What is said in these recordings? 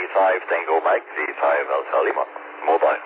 V5 Tango Mike, V5 Alpha Lima, mobile.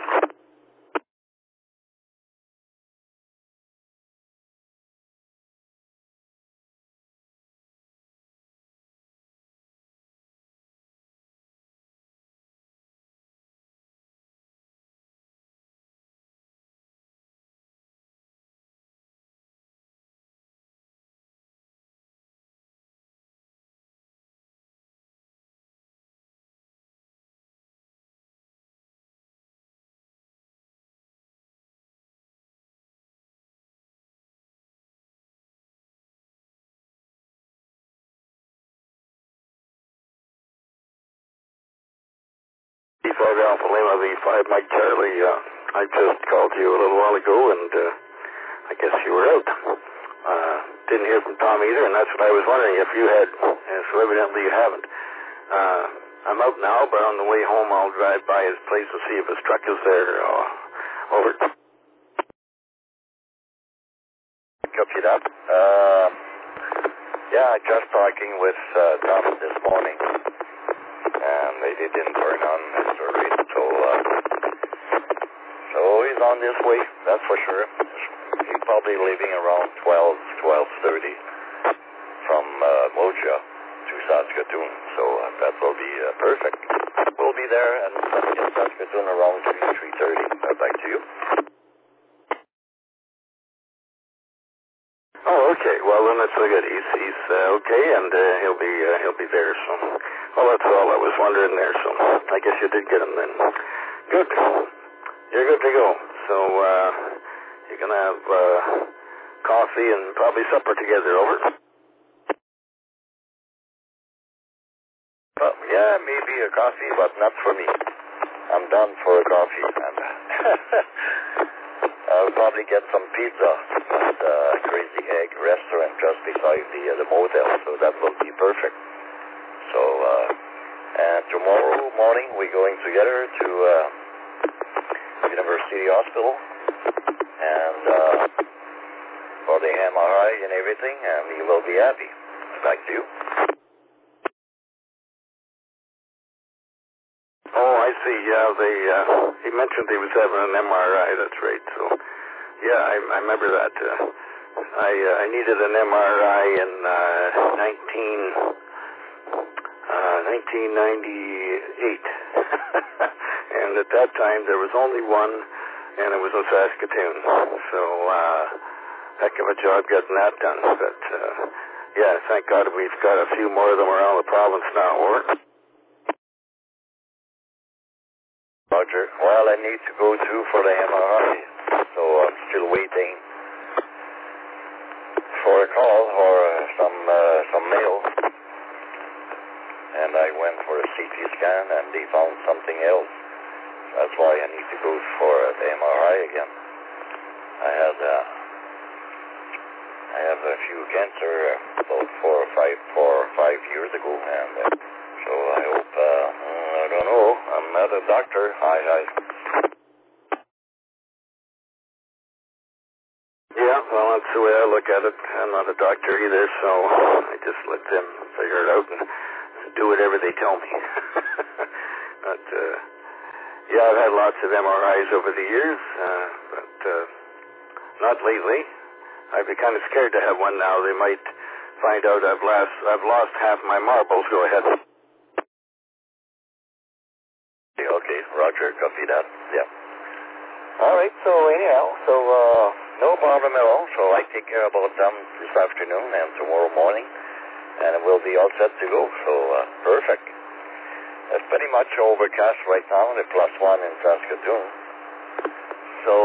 V5 Alpha Lima, V5 Mike Charlie. I just called you a little while ago, and I guess you were out. Didn't hear from Tom either, and that's what I was wondering if you had, so evidently you haven't. I'm out now, but on the way home I'll drive by his place and see if his truck is there. Over. Copy that. Yeah, just talking with Tom this morning, and they didn't turn on his radio, so he's on this way, that's for sure. He's probably leaving around 12:30 from Moja to Saskatoon, so that will be perfect. We'll be there and in Saskatoon around 3:30. Back to you. Oh, okay. Well, then that's so good. He's okay, and he'll be there. So, well, that's all I was wondering there. So, I guess you did get him then. Good. You're good to go. So, you're gonna have coffee and probably supper together. Over. Yeah, maybe a coffee, but not for me. I'm done for a coffee, and I'll probably get some pizza at Crazy Egg restaurant just beside the motel, so that will be perfect. So, and tomorrow morning we're going together to University Hospital, and for the MRI and everything, and he will be happy. Back to you. Oh, I see. Yeah, he mentioned he was having an MRI. That's right. So, yeah, I remember that. I needed an MRI in 1998, and at that time there was only one, and it was in Saskatoon. So, heck of a job getting that done. But yeah, thank God we've got a few more of them around the province now. Or. Roger. Well, I need to go through for the MRI, so I'm still waiting for a call or some mail. And I went for a CT scan, and they found something else. That's why I need to go for the MRI again. I have a few cancer about 4 or 5 years ago, and so I hope. I don't know. I'm not a doctor. Hi. Yeah, well, that's the way I look at it. I'm not a doctor either, so I just let them figure it out and do whatever they tell me. But, yeah, I've had lots of MRIs over the years, but not lately. I'd be kind of scared to have one now. They might find out I've lost half my marbles. Go ahead. Okay, Roger, copy that. Yeah. All right, so anyhow, no problem at all. So I take care about them this afternoon and tomorrow morning, and we'll be all set to go. So, perfect. It's pretty much overcast right now, the +1 in Saskatoon. So,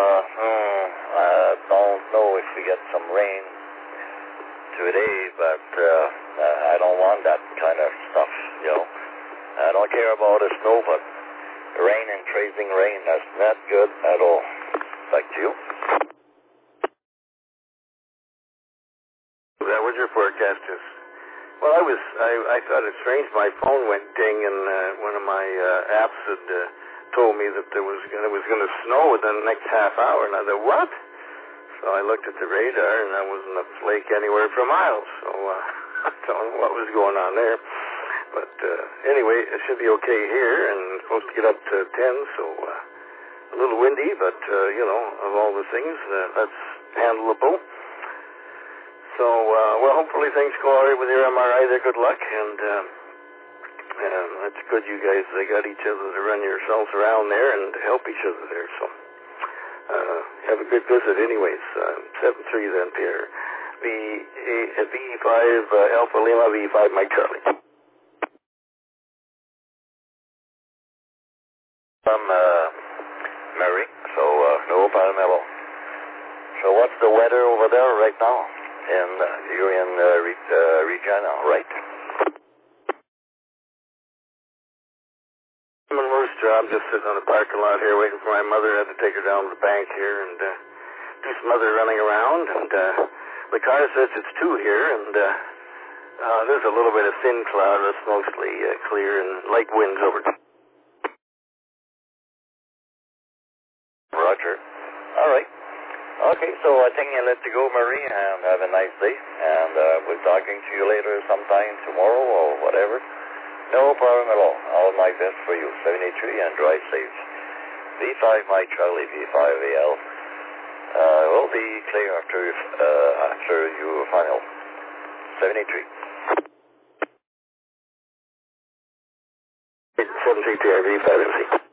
I don't know if we get some rain today, but I don't want that kind of stuff, you know. I don't care about the snow, but rain and tracing rain, that's not good at all. Back to you. That was your forecast. Well, I thought it strange. My phone went ding, and one of my apps had told me that it was going to snow within the next half hour, and I thought, what? So I looked at the radar, and there wasn't a flake anywhere for miles. So I don't know what was going on there. But anyway, it should be okay here, and supposed to get up to 10, so a little windy, but, of all the things, that's handleable. So, well, hopefully things go all right with your MRI there. Good luck, and that's good you guys got each other to run yourselves around there and help each other there, so have a good visit anyways. 7-3 then, Pierre. V5 Alpha Lima, V5 Mike Charlie. Mary, so no Paramello. So what's the weather over there right now? You're in Regina, right? I'm in Worcester. I'm just sitting on the parking lot here waiting for my mother. I had to take her down to the bank here and do some other running around. And the car says it's 2 here, and there's a little bit of thin cloud. It's mostly clear and light winds over. Roger. All right. Okay, so I think I'll let you go, Marie, and have a nice day. And we'll talking to you later sometime tomorrow or whatever. No problem at all. All my best for you. 73 and drive safe. V5 Mike Charlie, V5 AL. Will be clear after your final. 73. 73 TRV 5MC.